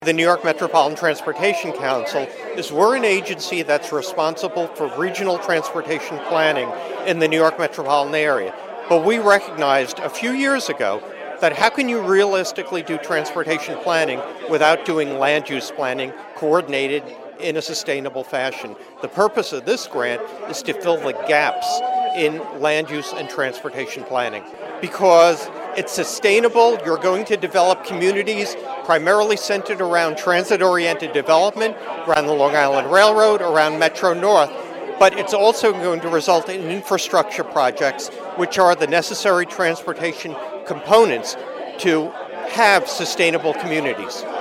The New York Metropolitan Transportation Council we're an agency that's responsible for regional transportation planning in the New York metropolitan area. But we recognized a few years ago that how can you realistically do transportation planning without doing land use planning coordinated in a sustainable fashion? The purpose of this grant is to fill the gaps in land use and transportation planning. Because it's sustainable, you're going to develop communities primarily centered around transit-oriented development, around the Long Island Railroad, around Metro North, but it's also going to result in infrastructure projects, which are the necessary transportation components to have sustainable communities.